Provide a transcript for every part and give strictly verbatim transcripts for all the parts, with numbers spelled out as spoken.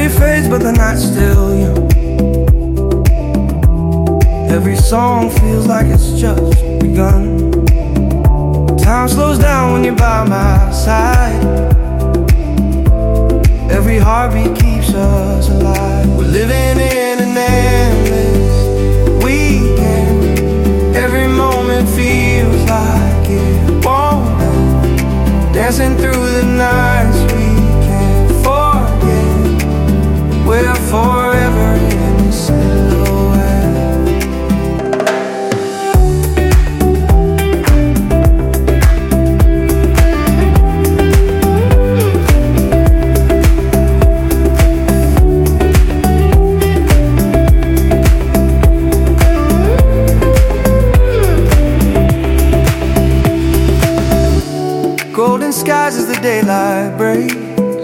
Day fades but the night's still young. Every song feels like it's just begun. Time slows down when you're by my side. Every heartbeat keeps us alive. We're living in an endless weekend. Every moment feels like it won't end. Dancing through the nights we can't forget. We're forever in silhouette. Golden skies as the daylight breaks.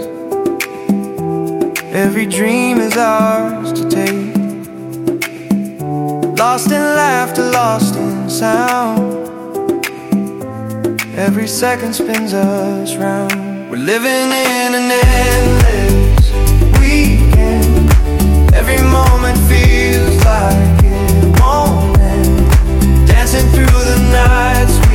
Every dream is ours to take. Lost in laughter, lost in sound. Every second spins us round. We're living in an endless weekend. Every moment feels like it won't end. Dancing through the nights